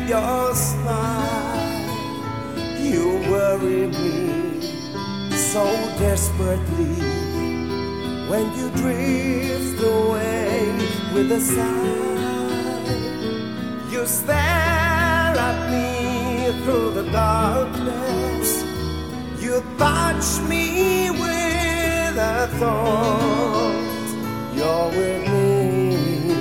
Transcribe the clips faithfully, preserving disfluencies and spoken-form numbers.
your smile. You worry me so desperately when you drift away with a sigh. You stare at me through the darkness. You touch me with a thought. You're with me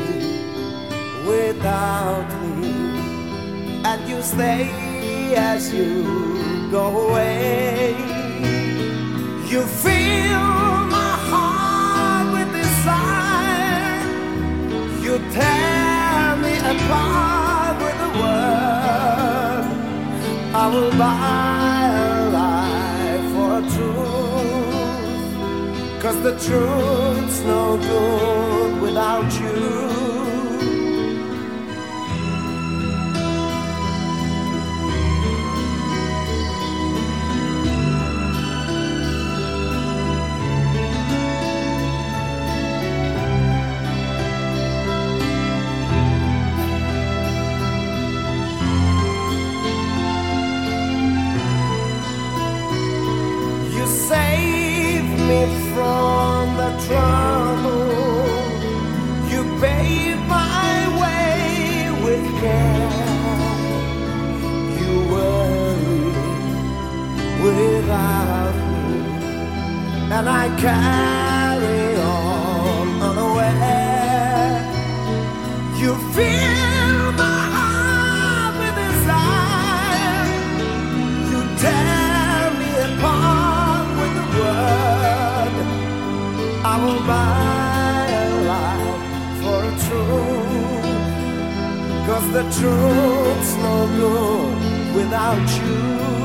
without me, and you stay as you go away. You fill my heart with desire. You tear me apart with a word. I will buy a life for a truth, 'cause the truth's no good without you. Save me from the trouble. You pave my way with care. You worry without me, and I carry on unaware. You fill my heart with desire. You tear me apart. I will buy a life for a truth, 'cause the truth's no good without you.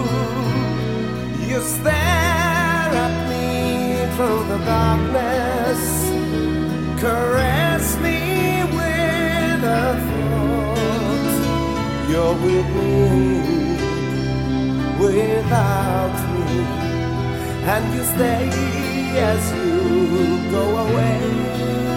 You stare at me through the darkness, caress me with a thought. You're with me without me, and you stay as you go away.